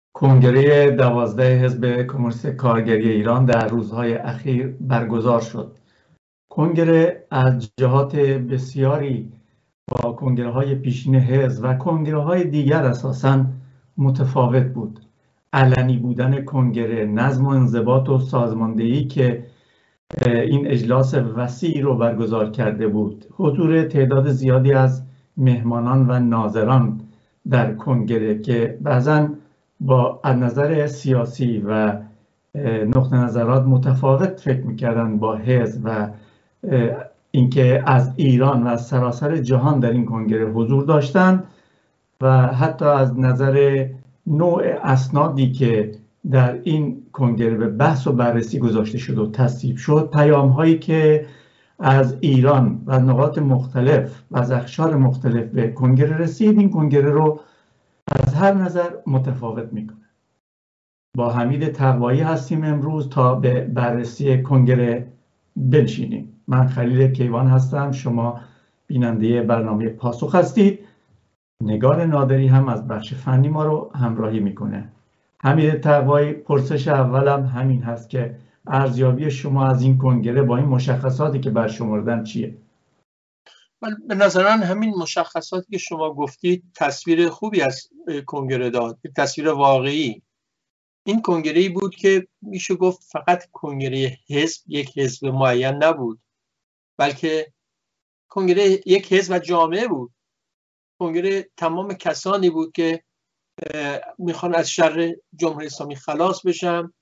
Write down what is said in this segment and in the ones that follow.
کنگره 12 حزب کمونیست کارگری ایران در روزهای اخیر برگزار شد. کنگره از جهات بسیاری با کنگره‌های پیشین حزب و کنگره‌های دیگر اساساً متفاوت بود. علنی بودن کنگره، نظم و انضباط و سازماندهی که این اجلاس وسیع رو برگزار کرده بود، حضور تعداد زیادی از مهمانان و ناظران در کنگره که بعضاً با از نظر سیاسی و نقطه نظرات متفاوت فکر می‌کردن با حزب و اینکه از ایران و از سراسر جهان در این کنگره حضور داشتند و حتی از نظر نوع اسنادی که در این کنگره به بحث و بررسی گذاشته شد و تصویب شد، پیام‌هایی که از ایران و نقاط مختلف و از اقشار مختلف به کنگره رسید، این کنگره رو از هر نظر متفاوت میکنه. با حمید تقوایی هستیم امروز تا به بررسی کنگره بنشینیم. من خلیل کیوان هستم، شما بیننده برنامه پاسخ هستید. نگار نادری هم از بخش فنی ما رو همراهی میکنه. حمید تقوایی، پرسش اولم همین هست که ارزیابی شما از این کنگره با این مشخصاتی که برشمردن چیه؟ به نظر من همین مشخصاتی که شما گفتید تصویر خوبی از کنگره داد، تصویر واقعی. این کنگره‌ای بود که میشه گفت فقط کنگره حزب، یک حزب معین نبود، بلکه کنگره یک حزب و جامعه بود. کنگره تمام کسانی بود که میخوان از شر جمهوری اسلامی خلاص بشن،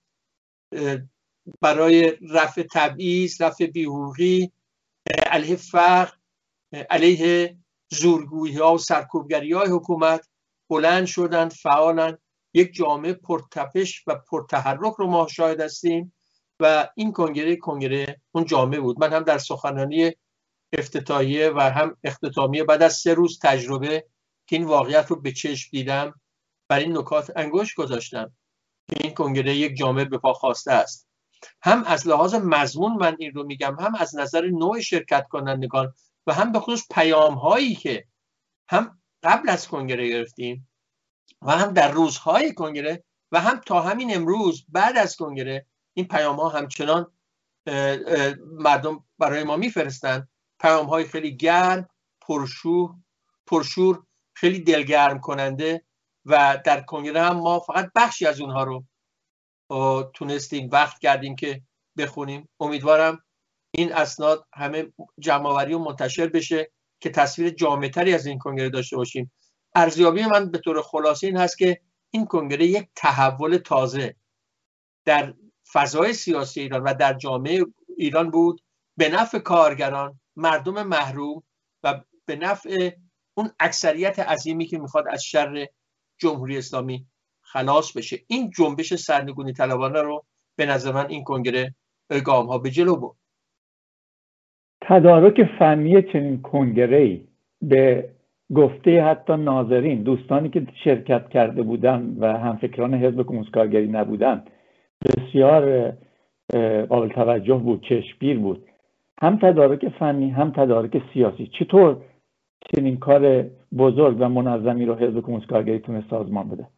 برای رفع تبعیض، رفع بی‌حقوقی، علیه فقر، علیه زورگویی‌ها و سرکوبگری‌های حکومت بلند شدند، فعالند. یک جامعه پرتپش و پرتحرک رو ما شاهد هستیم و این کنگره اون جامعه بود. من هم در سخنرانی افتتاحیه و هم اختتامیه بعد از 3 روز تجربه که این واقعیت رو به چشم دیدم، بر این نکات انگشت گذاشتم که این کنگره یک جامعه به پا خواسته است. هم از لحاظ مضمون من این رو میگم، هم از نظر نوع شرکت کنندگان و هم به خصوص پیام هایی که هم قبل از کنگره گرفتیم و هم در روزهای کنگره و هم تا همین امروز بعد از کنگره. این پیام ها همچنان مردم برای ما میفرستند. پیام های خیلی گرم، پرشور، خیلی دلگرم کننده و در کنگره هم ما فقط بخشی از اونها رو تونستیم وقت کردیم که بخونیم. امیدوارم این اسناد همه جمع‌آوری و منتشر بشه که تصویر جامع‌تری از این کنگره داشته باشیم. ارزیابی من به طور خلاصه این هست که این کنگره یک تحول تازه در فضای سیاسی ایران و در جامعه ایران بود، به نفع کارگران، مردم محروم و به نفع اون اکثریت عظیمی که میخواد از شر جمهوری اسلامی خلاص بشه. این جنبش سرنگونی طلبانه رو به نظر من این کنگره گام ها به جلو برد. تدارک فنی چنین کنگره‌ای به گفته حتی ناظرین، دوستانی که شرکت کرده بودن و همفکران حزب کمونیست کارگری نبودن، بسیار قابل توجه بود، چشمگیر بود. هم تدارک فنی هم تدارک سیاسی. چطور چنین کار بزرگ و منظمی رو حزب کمونیست کارگری تونست سازمان بده؟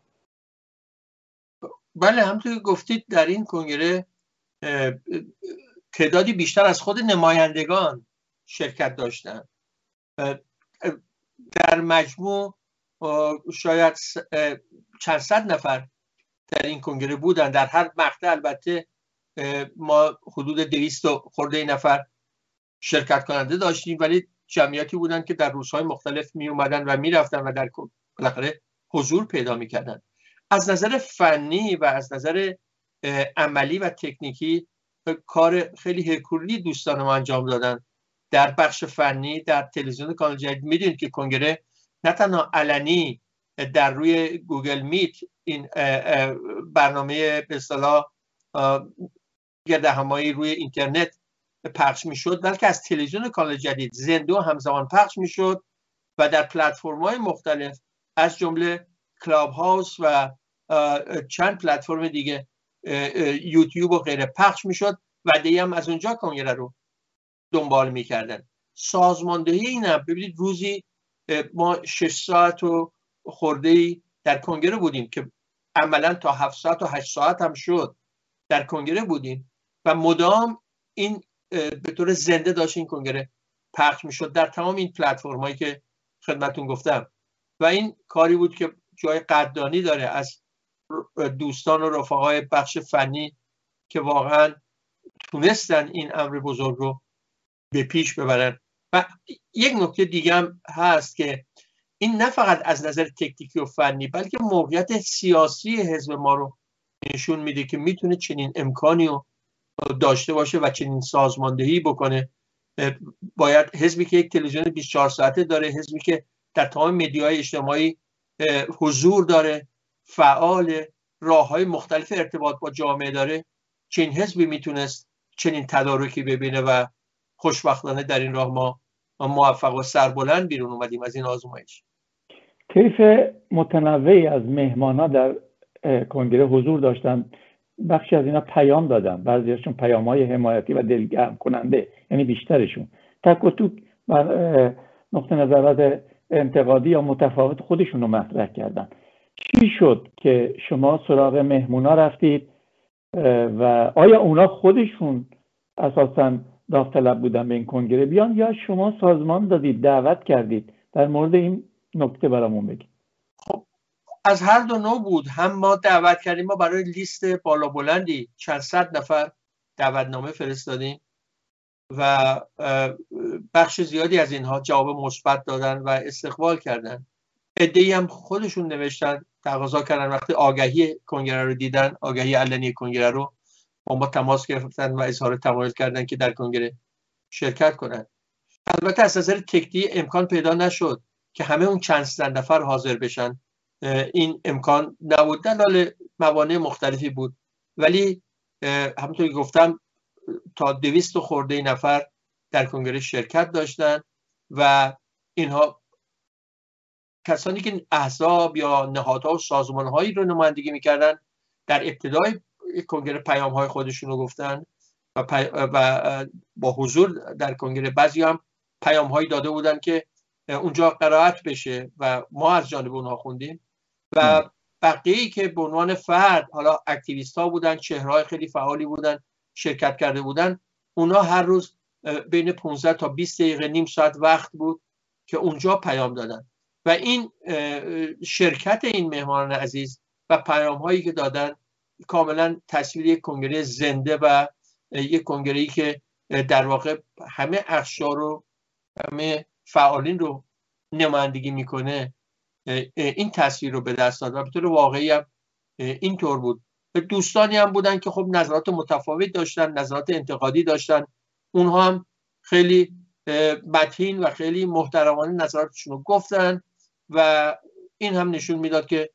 بله، همونطور که گفتید در این کنگره تعدادی بیشتر از خود نمایندگان شرکت داشتن. در مجموع شاید چند صد نفر در این کنگره بودن. در هر مقطع البته ما حدود 200 خورده نفر شرکت کننده داشتیم، ولی جمعیتی بودن که در روزهای مختلف می اومدن و می رفتن و در بالاخره حضور پیدا می کردن. از نظر فنی و از نظر عملی و تکنیکی کار خیلی هرکولی دوستان ما انجام دادن. در بخش فنی در تلویزیون کانال جدید میدونید که کنگره نه تنها علنی در روی گوگل میت این برنامه به اصطلاح گردهمایی روی اینترنت پخش میشد، بلکه از تلویزیون کانال جدید زنده و همزمان پخش میشد و در پلتفرم‌های مختلف از جمله کلاب هاوس و چند پلتفرم دیگه، یوتیوب و غیره پخش میشد و دیگه هم از اونجا کنگره رو دنبال میکردن. سازماندهی این هم ببینید، روزی ما 6 ساعت و خورده‌ای در کنگره بودیم که عملا تا 7 ساعت و 8 ساعت هم شد در کنگره بودیم و مدام این به طور زنده داشت این کنگره پخش میشد در تمام این پلتفرم هایی که خدمتون گفتم و این کاری بود که جای قدردانی داره از دوستان و رفقای بخش فنی که واقعا تونستن این امر بزرگ رو به پیش ببرن. و یک نکته دیگه هم هست که این نه فقط از نظر تکنیکی و فنی بلکه موقعیت سیاسی حزب ما رو نشون میده که میتونه چنین امکانی رو داشته باشه و چنین سازماندهی بکنه. باید حزبی که یک تلویزیون 24 ساعته داره، حزبی که در تمام مدیاهای اجتماعی حضور داره، فعال، راههای مختلف ارتباط با جامعه داره، چنین حزبی میتونست چنین تدارکی ببینه و خوشبختانه در این راه ما موفق و سربلند بیرون اومدیم از این آزمایش. طیف متنوعی از مهمان‌ها در کنگره حضور داشتن، بخشی از اینا پیام دادن، بعضیشون پیام‌های حمایتی و دلگرم کننده، یعنی بیشترشون تک و توک بر نقطه نظرات انتقادی یا متفاوت خودشون رو مطرح کردن. چی شد که شما سراغ مهمونا رفتید و آیا اونا خودشون اساساً داوطلب بودن به این کنگره بیان یا شما سازمان دادید، دعوت کردید؟ در مورد این نکته برامون بگید. خب از هر دو نوع بود. هم ما دعوت کردیم، ما برای لیست بالا بلندی چند صد نفر دعوتنامه فرستادیم و بخش زیادی از اینها جواب مثبت دادن و استقبال کردن. عده‌ای هم خودشون نوشتن، تقاضا کردن وقتی آگهی کنگره رو دیدن، آگهی علنی کنگره رو، با ما تماس گرفتن و اظهار تمایل کردن که در کنگره شرکت کنن. البته از نظر تکنیکی امکان پیدا نشد که همه اون چند صد نفر حاضر بشن، این امکان نبود، دلایل موانع مختلفی بود، ولی همونطور که گفتم تا 200 خورده نفر در کنگره شرکت داشتن و اینها کسانی که احزاب یا نهادها و سازمانهایی رو نمایندگی میکردن در ابتدای کنگره پیام‌های خودشون رو گفتن و با حضور در کنگره بعضی هم پیام‌هایی داده بودن که اونجا قرائت بشه و ما از جانب اونها خوندیم و بقیه‌ای که به عنوان فرد، حالا اکتیویست‌ها بودن، چهره‌های خیلی فعالی بودن، شرکت کرده بودن، اونا هر روز بین 15 تا 20 دقیقه، نیم ساعت وقت بود که اونجا پیام دادن و این شرکت این مهمانان عزیز و پیام‌هایی که دادن کاملا تصویر یک کنگره زنده و یک کنگره‌ای که در واقع همه اقشار رو، همه فعالین رو نمایندگی میکنه، این تصویر رو به دست داد و به طور واقعی هم اینطور بود. دوستانی هم بودن که خب نظرات متفاوت داشتن، نظرات انتقادی داشتن، اونها هم خیلی متین و خیلی محترمانه نظراتشون رو گفتن و این هم نشون میداد که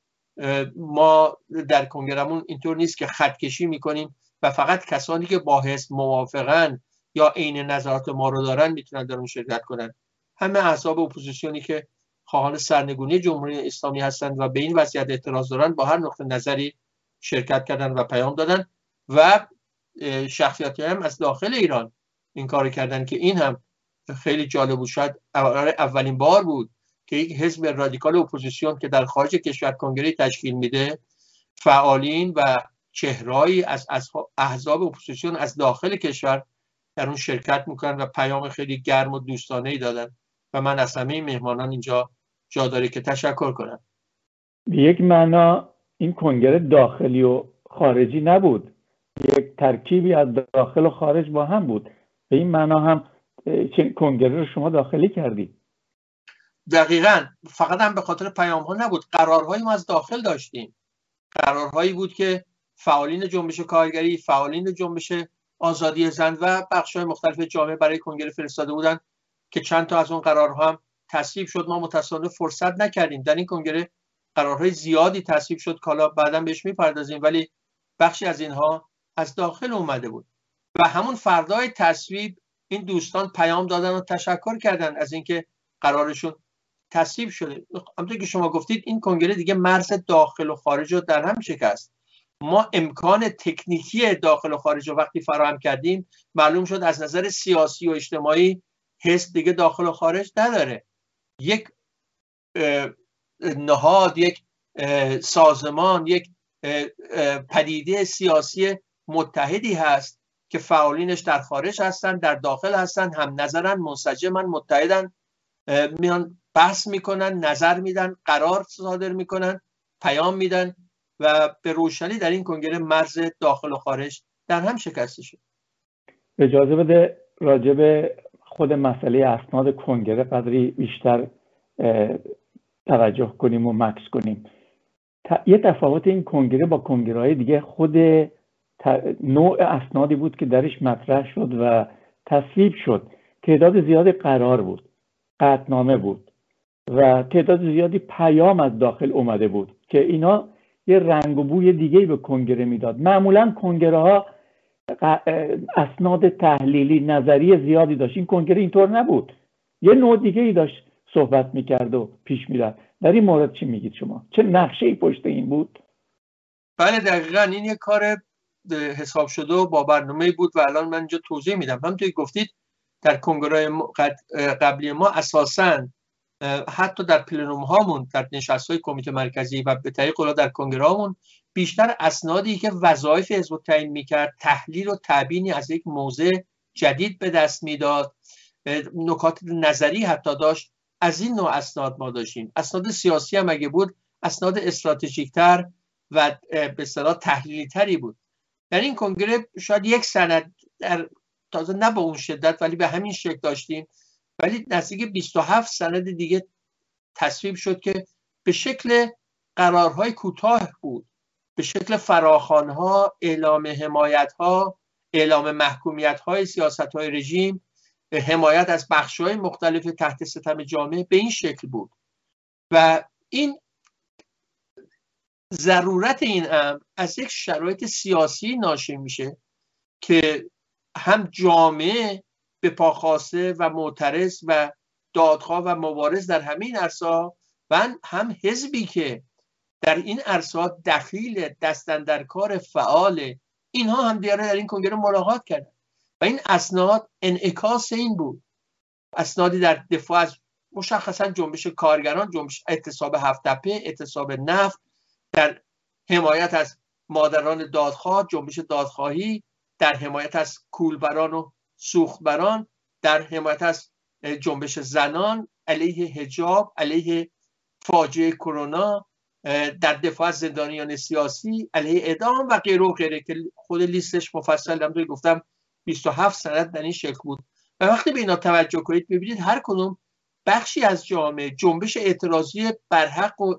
ما در کنگرمون اینطور نیست که خط کشی میکنیم و فقط کسانی که با حزب موافقن یا عین نظرات ما رو دارن میتونن در اون شرکت کنن. همه احزاب اپوزیسیونی که خواهان سرنگونی جمهوری اسلامی هستند و به این وضعیت اعتراض دارن با هر نقطه نظری شرکت کردن و پیام دادن و شخصیتی هم از داخل ایران این کار کردن که این هم خیلی جالب بود. شاید اولین بار بود که یک حزب رادیکال اپوزیسیون که در خارج کشور کنگره تشکیل میده، فعالین و چهرهایی از احزاب اپوزیسیون از داخل کشور در اون شرکت میکنن و پیام خیلی گرم و دوستانه‌ای دادن و من از همه مهمانان اینجا جا داره که تشکر کنم. به یک معنا این کنگره داخلی و خارجی نبود، یک ترکیبی از داخل و خارج با هم بود. به این معنا هم کنگره رو شما داخلی کردید. دقیقاً، فقط هم به خاطر پیام ها نبود، قرارهایی ما از داخل داشتیم. قرارهایی بود که فعالین جنبش کارگری، فعالین جنبش آزادی زن و بخش‌های مختلف جامعه برای کنگره فرستاده بودن که چند تا از اون قرارها هم تصویب شد. ما متأسفانه فرصت نکردیم. در این کنگره قرارهای زیادی تصویب شد که حالا بعداً بهش میپردازیم، ولی بخشی از اینها از داخل اومده بود و همون فردای تصویب این دوستان پیام دادن و تشکر کردن از اینکه قرارشون تصویب شده. همونطور که شما گفتید این کنگره دیگه مرز داخل و خارج رو در هم شکست. ما امکان تکنیکی داخل و خارج رو وقتی فراهم کردیم معلوم شد از نظر سیاسی و اجتماعی حزب دیگه داخل و خارج نداره. یک نهاد، یک سازمان، یک پدیده سیاسی متحدی هست که فعالینش در خارج هستن، در داخل هستن، هم نظرن، منسجمن، متحدن، میان بحث میکنن، نظر میدن، قرار صادر میکنن، پیام میدن و به روشنی در این کنگره مرز داخل و خارج در هم شکسته شد. اجازه بده راجع به خود مسئله اسناد کنگره قدری بیشتر توجه کنیم و مکس کنیم. یه تفاوت این کنگره با کنگره‌های دیگه خود نوع اسنادی بود که درش مطرح شد و تصویب شد. تعداد زیادی قرار بود، قطعنامه بود و تعداد زیادی پیام از داخل اومده بود که اینا یه رنگ و بوی دیگه‌ای به کنگره میداد. معمولا کنگره ها اسناد تحلیلی نظری زیادی داشت. این کنگره اینطور نبود، یه نوع دیگه‌ای داشت صحبت میکرد و پیش میرفت. در این مورد چی میگید شما؟ چه نقشه‌ای پشت این بود؟ بله دقیقاً این یه کار حساب شده و با برنامه‌ای بود و الان من اینجا توضیح میدم. همونطوری گفتید در کنگره قبلی ما اساساً حتی در پلنوم هامون، در نشست‌های کمیته مرکزی و به طریق اون در کنگره هامون بیشتر اسنادی که وظایف حزب رو تعیین میکرد، تحلیل و تبیینی از یک موضع جدید به دست میداد، نکات نظری حتی داشت، از این نوع اسناد ما داشتیم. اسناد سیاسی هم اگه بود اسناد استراتژیک‌تر و به اصطلاح تحلیلی تری بود. در این کنگره شاید یک سند در تازه نه با اون شدت ولی به همین شکل داشتیم، ولی نزدیک 27 سند دیگه تصویب شد که به شکل قرارهای کوتاه بود، به شکل فراخوان‌ها، اعلام حمایت‌ها، اعلام محکومیت‌های سیاست‌های رژیم، حمایت از بخش‌های مختلف تحت ستم جامعه، به این شکل بود. و این ضرورت این امر از یک شرایط سیاسی ناشی میشه که هم جامعه به پا خواسته و معترض و دادخواه و مبارز در همین عرصه‌ها و هم حزبی که در این عرصه‌ها دخیل دست‌اندرکار فعال، اینها هم دیگه در این کنگره ملاقات کردن و این اسناد انعکاس این بود. اسنادی در دفاع از مشخصا جنبش کارگران، جنبش اعتصاب هفت‌تپه، اعتصاب نفت، در حمایت از مادران دادخواه، جنبش دادخواهی، در حمایت از کولبران و سوختبران، در حمایت از جنبش زنان، علیه حجاب، علیه فاجعه کرونا، در دفاع از زندانیان سیاسی، علیه اعدام و غیره و غیره که خود لیستش مفصل هم گفتم 27 سند در این شکل بود. و وقتی به اینا توجه کنید ببینید هر کدوم بخشی از جامعه جنبش اعتراضی برحق و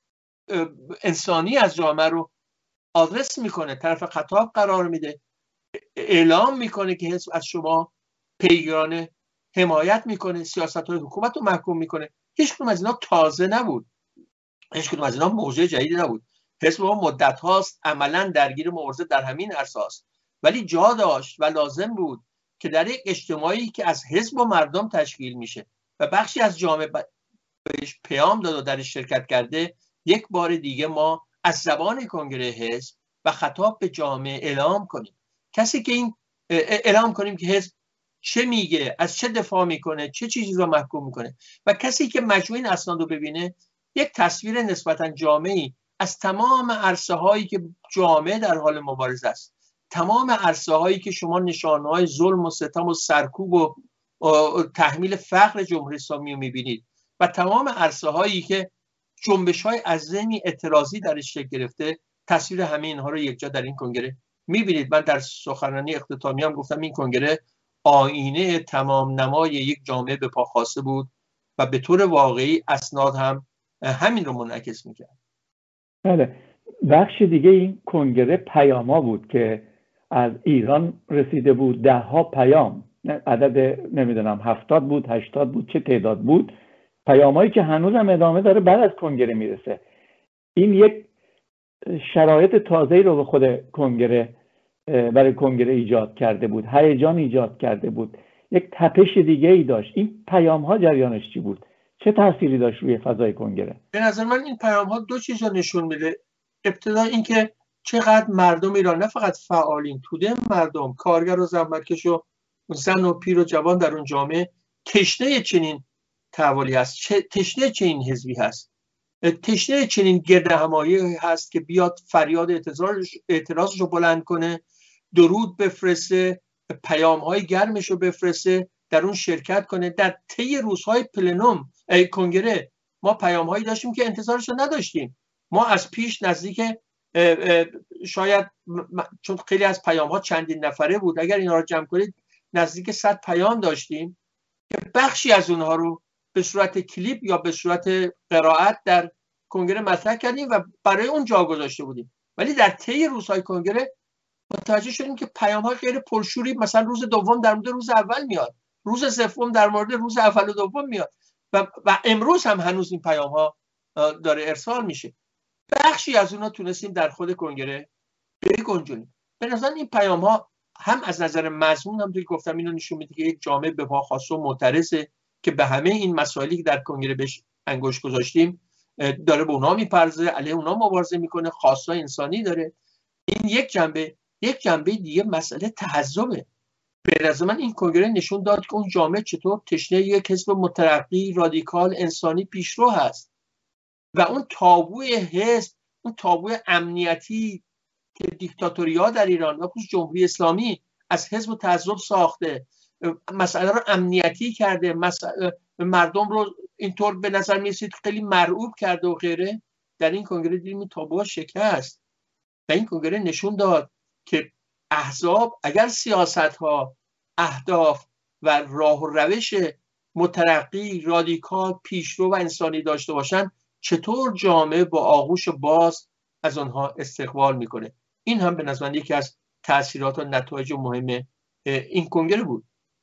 انسانی از جامعه رو آدرس میکنه، طرف خطاب قرار میده، اعلام میکنه که حزب از شما پیگیرانه، حمایت میکنه، سیاست‌های حکومت رو محکوم میکنه. هیچ کدوم از اینا تازه نبود، هیچ کدوم از اینا موضوع جدیدی نبود. حزب ما مدت هاست عملاً درگیر مبارزه در همین عرصه است، ولی جا داشت و لازم بود که در یک اجتماعی که از حزب و مردم تشکیل میشه و بخشی از جامعه بهش پیام داد و درش شرکت کرده، یک بار دیگه ما از زبان کنگره حزب و خطاب به جامعه اعلام کنیم. کسی که این اعلام کنیم که حزب چه میگه، از چه دفاع میکنه، چه چیزی رو محکوم میکنه و کسی که مجموع این اسناد رو ببینه یک تصویر نسبتا جامعی از تمام عرصه هایی که جامعه در حال مبارزه است، تمام عرصه هایی که شما نشانه های ظلم و ستم و سرکوب و تحمیل فقر جمهوری اسلامی رو میبینید و تمام عرصه هایی که جنبش های عظیمی اعتراضی درش شکل گرفته، تصویر همه اینها رو یکجا در این کنگره میبینید. من در سخنرانی اختتامی هم گفتم این کنگره آینه تمام نمای یک جامعه به پا خواسته بود و به طور واقعی اسناد هم همین رو منعکس میکرد. بله، بخش دیگه این کنگره پیاما بود که از ایران رسیده بود، 10 پیام، عدد نمیدونم 70 بود 80 بود چه تعداد بود، پیامایی که هنوز هم ادامه داره بعد از کنگره میرسه. این یک شرایط تازه‌ای رو به خود کنگره برای کنگره ایجاد کرده بود، هیجان ایجاد کرده بود، یک تپش دیگه ای داشت. این پیام ها جریانش چی بود؟ چه تأثیری داشت روی فضای کنگره؟ به نظر من این پیام ها دو چیز رو نشون میده. ابتدا اینکه چقدر مردم ایران، نه فقط فعالین، توده مردم، کارگر و زحمتکش و زن و پیر و جوان در اون جامعه تشنه چنین تحولی هست، تشنه چنین حزبی هست تشنه چنین گردهمایی هست که بیاد فریاد اعتراضش رو بلند کنه، درود بفرسته، پیام‌های گرمش رو بفرسته، در اون شرکت کنه. در طی روزهای پلنوم کنگره ما پیام‌هایی داشتیم که انتظارش رو نداشتیم. ما از پیش نزدیک شاید چون خیلی از پیام‌ها چندین نفره بود، اگر اینا رو جمع کنید نزدیک 100 پیام داشتیم که بخشی از اونها رو به صورت کلیپ یا به صورت قرائت در کنگره مطرح کردیم و برای اون جا گذاشته بودیم. ولی در طی روزهای کنگره متوجه شدیم که پیام‌ها غیر پرشوری مثلا روز دوم در مورد روز اول میاد، روز سوم در مورد روز اول و دوم میاد و امروز هم هنوز این پیام‌ها داره ارسال میشه. بخشی از اونها تونستیم در خود کنگره بگنجونیم. به نظر این پیام‌ها هم از نظر مضمون هم گفتم اینو نشون میده که یک جامعه به پا خواسته و معترضه که به همه این مسائلی که در کنگره بهش انگشت گذاشتیم داره به اونها میپرزه، علیه اونها مبارزه میکنه، خواستای انسانی داره. این یک جنبه دیگه مسئله تحزبه. به نظر من این کنگره نشون داد که اون جامعه چطور تشنه یک حزب مترقی، رادیکال، انسانی پیشرو هست و اون تابوی حزب، اون تابوی امنیتی که دیکتاتوری‌ها در ایران و خصوص جمهوری اسلامی از حزب و تحزب ساخته، مسئله رو امنیتی کرده، مردم رو اینطور به نظر می‌رسید خیلی مرعوب کرده و غیره، در این کنگره دیدیم این تابوها شکست و این کنگره نشون داد که احزاب اگر سیاست‌ها، اهداف و راه و روش مترقی، رادیکال، پیشرو و انسانی داشته باشن، چطور جامعه با آغوش باز از آنها استقبال میکنه. این هم به نظر من یکی از تأثیرات و نتایج مهم این کنگره بود.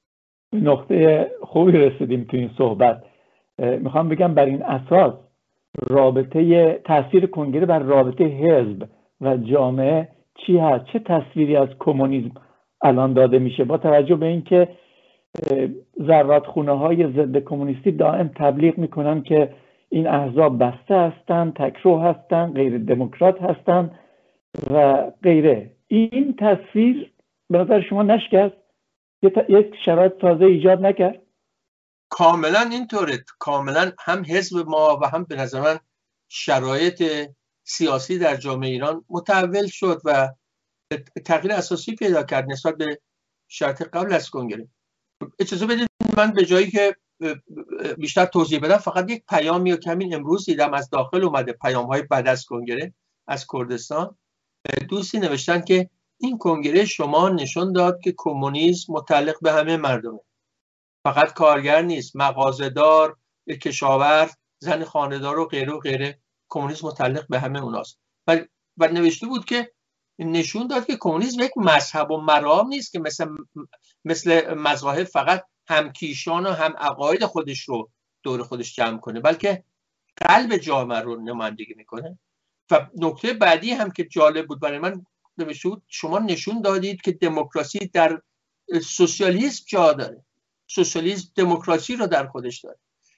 نقطه خوبی رسیدیم تو این صحبت. میخوام بگم بر این اساس رابطه تاثیر کنگره بر رابطه حزب و جامعه چی هست؟ چه تصویری از کمونیسم الان داده میشه با توجه به اینکه زرادخونه‌های ضد کمونیستی دائم تبلیغ میکنن که این احزاب بسته هستن، تکرو هستن، غیر دموکرات هستن و غیره. این تصویر به نظر شما نشکست؟ یک شرایط تازه ایجاد نکرد؟ کاملا اینطوره. کاملا هم حزب ما و هم به نظر من شرایط سیاسی در جامعه ایران متحول شد و تغییر اساسی پیدا کرد نسبت به شرایط قبل از کنگره. اجازه بدید من به جایی که بیشتر توضیح بدم فقط یک پیامی و کمی امروز دیدم از داخل اومده، پیام‌های بعد از کنگره از کردستان. دوستی نوشتن که این کنگره شما نشون داد که کمونیسم متعلق به همه مردمه، فقط کارگر نیست، مغازه‌دار، کشاورز، زن خانه‌دار و غیره و غیره، کمونیسم متعلق به همه اوناست. و نوشته بود که نشون داد که کمونیسم یک مذهب و مرام نیست که مثل مذاهب فقط همکیشان و هم عقاید خودش رو دور خودش جمع کنه، بلکه قلب جامعه رو نمایندگی میکنه. و نکته بعدی هم که جالب بود برای من نوشته بود شما نشون دادید که دموکراسی در سوسیالیسم جا داره، سوسیالیسم دموکراسی رو در خودش داره.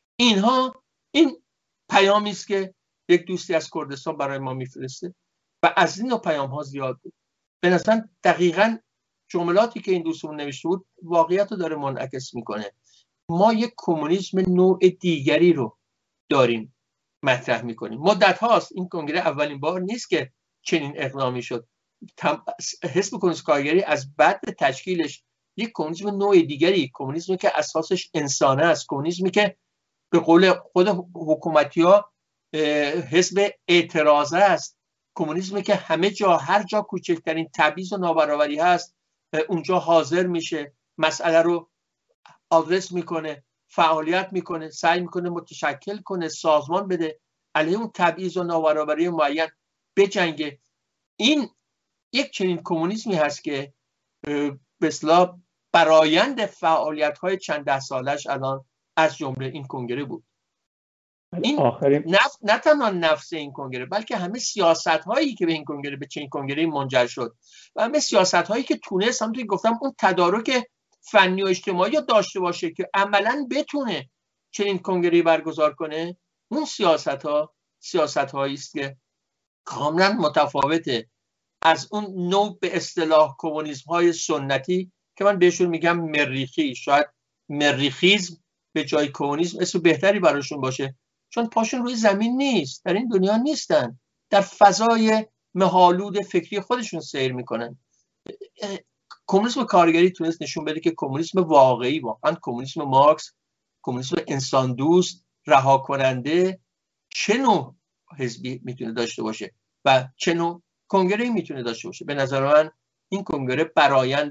این پیامی است که یک دوستی از کردستان برای ما میفرسته و از این پیام ها زیاد بود. به نظر دقیقاً جملاتی که این دوستمون نوشته بود واقعیت رو داره منعکس میکنه. ما یک کمونیسم نوع دیگری رو داریم مطرح میکنیم. مدت هاست، این کنگره اولین بار نیست که چنین اقدامی شد. حزب کمونیست کارگری از بعد تشکیلش یک کمونیسم نوع دیگری، کمونیسمی که اساسش انسانه است، کمونیسمی که به قول خود حکومتی ها حزب اعتراضه است، کمونیسمی که همه جا هر جا کوچکترین تبعیض و نابرابری هست اونجا حاضر میشه، مسئله رو آدرس میکنه، فعالیت میکنه، سعی میکنه متشکل کنه، سازمان بده، علیه اون تبعیض و نابرابری معین بجنگه. این یک چنین کمونیسمی هست که به اصطلاح برآیند فعالیت‌های چند ده سالش الان از جمله این کنگره بود. این نه تنها نفس این کنگره بلکه همه سیاست‌هایی که به این کنگره، به چنین کنگره منجر شد و همه سیاست‌هایی که تونست، همونطور که گفتم، اون تدارک فنی و اجتماعی رو داشته باشه که عملاً بتونه چنین کنگره برگزار کنه. اون سیاست‌هایی است که کاملاً متفاوته از اون نوع به اصطلاح کمونیسم‌های سنتی که من بهشون میگم مریخی. شاید مریخیزم به جای کمونیسم اسم بهتری براشون باشه، چون پاشون روی زمین نیست، در این دنیا نیستن، در فضای مه‌آلود فکری خودشون سیر میکنن. کمونیسم کارگری تونست نشون بده که کمونیسم واقعی، واقعا کمونیسم مارکس، کمونیسم انسان دوست، رها کننده، چه نوع حزبی میتونه داشته باشه و چه نوع کنگره‌ای میتونه داشته باشه. به نظر من این کنگره برآیند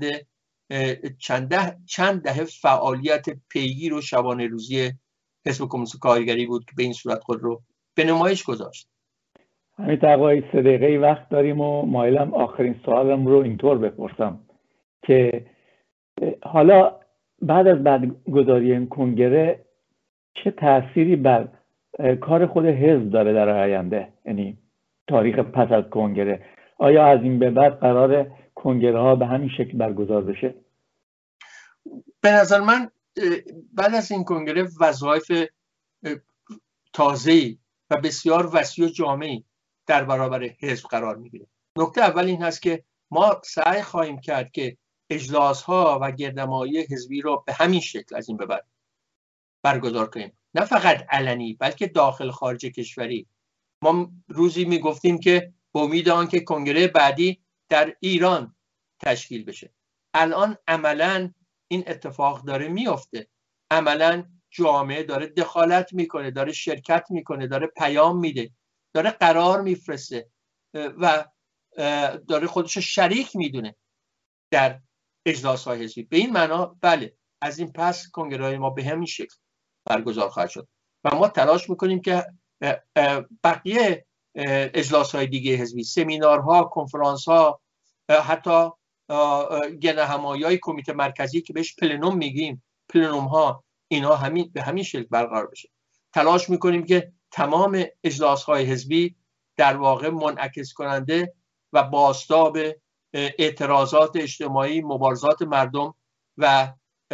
چند دهه فعالیت پیگیر و شبانه روزی حزب کمونیست کارگری بود که به این صورت خود رو به نمایش گذاشت. همین تقوی 3 دقیقه وقت داریم و مایلم آخرین سوالم رو اینطور بپرسم که حالا بعد از برگزاری این کنگره چه تأثیری بر کار خود حزب داره در آینده، یعنی تاریخ پس از کنگره؟ آیا از این به بعد قرار کنگره ها به همین شکل برگزار بشه؟ به نظر من بعد از این کنگره وظایف تازه‌ای و بسیار وسیع و جامعی در برابر حزب قرار میگیره. نکته اول این هست که ما سعی خواهیم کرد که اجلاس‌ها و گردهمایی حزبی رو به همین شکل از این به بعد برگزار کنیم، نه فقط علنی بلکه داخل خارج کشوری. ما روزی میگفتیم که به امید آنکه کنگره بعدی در ایران تشکیل بشه. الان عملاً این اتفاق داره میفته، عملاً جامعه داره دخالت میکنه، داره شرکت میکنه، داره پیام میده، داره قرار میفرسته و داره خودش شریک میدونه در اجلاس‌های حزبی. به این معنا بله، از این پس کنگره‌های ما به همین شکل برگزار خواهد شد و ما تلاش میکنیم که بقیه اجلاس‌های دیگه حزبی، سمینارها، کنفرانس‌ها، حتی گردهمایی‌های کمیته مرکزی که بهش پلنوم میگیم، پلنوم‌ها، اینها به همین شکل برقرار بشه. تلاش میکنیم که تمام اجلاس‌های حزبی در واقع منعکس کننده و بازتاب اعتراضات اجتماعی، مبارزات مردم و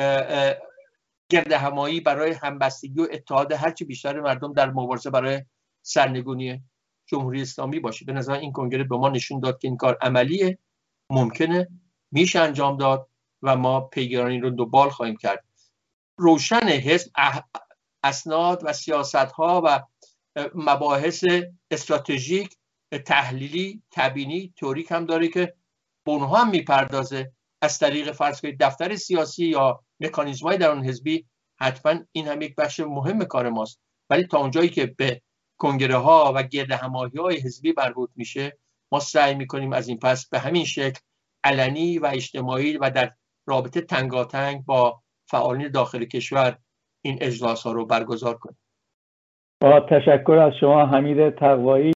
گردهمایی برای همبستگی و اتحاد هرچی بیشتر مردم در مبارزه برای سرنگونی جمهوری اسلامی باشه. به نظر این کنگره به ما نشون داد که این کار عملیه، ممکنه، میشه انجام داد و ما پیگیران این رو دنبال خواهیم کرد. روشن حزب اسناد و سیاست‌ها و مباحث استراتژیک، تحلیلی، تبیینی، تئوریک هم داره که به اونها هم میپردازه از طریق فرض کنید دفتر سیاسی یا مکانیزم‌های درون حزبی. حتما این هم یک بخش مهم کار ماست، ولی تا اونجایی که به کنگره‌ها و گردهمایی‌های حزبی مربوط میشه، ما سعی میکنیم از این پس به همین شکل علنی و اجتماعی و در رابطه تنگاتنگ با فعالین داخل کشور این اجلاس‌ها رو برگزار کنیم. با تشکر از شما حمید تقوایی.